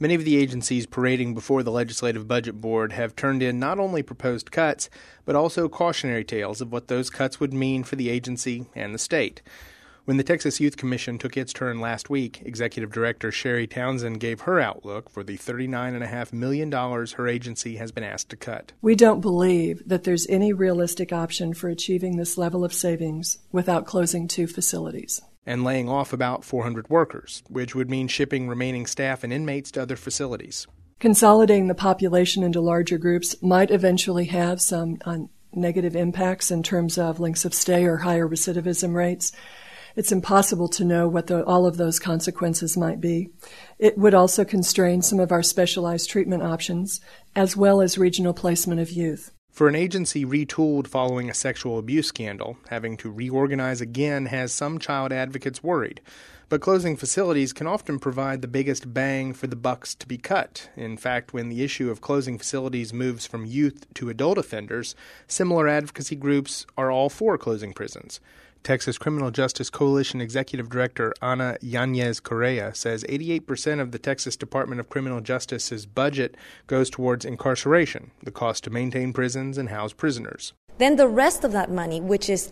Many of the agencies parading before the Legislative Budget Board have turned in not only proposed cuts, but also cautionary tales of what those cuts would mean for the agency and the state. When the Texas Youth Commission took its turn last week, Executive Director Sherry Townsend gave her outlook for the $39.5 million her agency has been asked to cut. We don't believe that there's any realistic option for achieving this level of savings without closing 2 facilities. And laying off about 400 workers, which would mean shipping remaining staff and inmates to other facilities. Consolidating the population into larger groups might eventually have some negative impacts in terms of lengths of stay or higher recidivism rates. It's impossible to know what all of those consequences might be. It would also constrain some of our specialized treatment options, as well as regional placement of youth. For an agency retooled following a sexual abuse scandal, having to reorganize again has some child advocates worried. But closing facilities can often provide the biggest bang for the bucks to be cut. In fact, when the issue of closing facilities moves from youth to adult offenders, similar advocacy groups are all for closing prisons. Texas Criminal Justice Coalition Executive Director Ana Yanez Correa says 88% of the Texas Department of Criminal Justice's budget goes towards incarceration, the cost to maintain prisons and house prisoners. Then the rest of that money, which is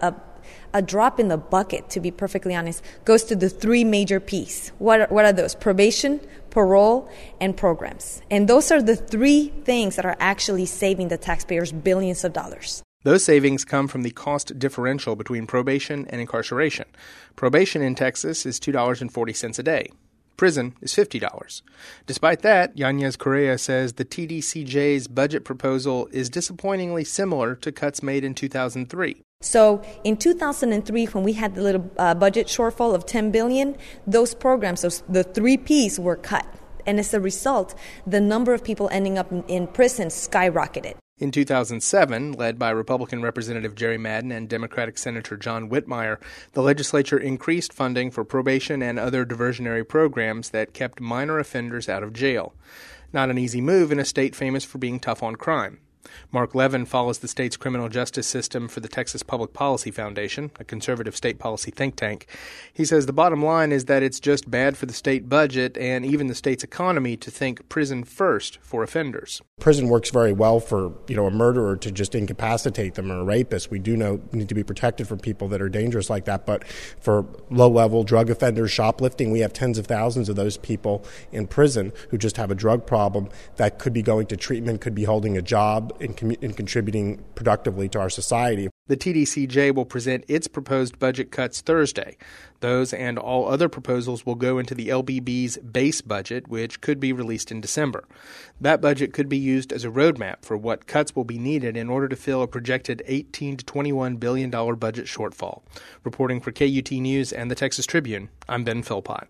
a drop in the bucket, to be perfectly honest, goes to the 3 major P's. What are those? Probation, parole, and programs. And those are the 3 things that are actually saving the taxpayers billions of dollars. Those savings come from the cost differential between probation and incarceration. Probation in Texas is $2.40 a day. Prison is $50. Despite that, Yanez Correa says the TDCJ's budget proposal is disappointingly similar to cuts made in 2003. So in 2003, when we had the little budget shortfall of $10 billion, those programs, the 3 Ps were cut. And as a result, the number of people ending up in prison skyrocketed. In 2007, led by Republican Representative Jerry Madden and Democratic Senator John Whitmire, the legislature increased funding for probation and other diversionary programs that kept minor offenders out of jail. Not an easy move in a state famous for being tough on crime. Mark Levin follows the state's criminal justice system for the Texas Public Policy Foundation, a conservative state policy think tank. He says the bottom line is that it's just bad for the state budget and even the state's economy to think prison first for offenders. Prison works very well for, a murderer to just incapacitate them, or a rapist. We do know need to be protected from people that are dangerous like that. But for low-level drug offenders, shoplifting, we have tens of thousands of those people in prison who just have a drug problem that could be going to treatment, could be holding a job, and contributing productively to our society. The TDCJ will present its proposed budget cuts Thursday. Those and all other proposals will go into the LBB's base budget, which could be released in December. That budget could be used as a roadmap for what cuts will be needed in order to fill a projected $18 to $21 billion budget shortfall. Reporting for KUT News and the Texas Tribune, I'm Ben Philpott.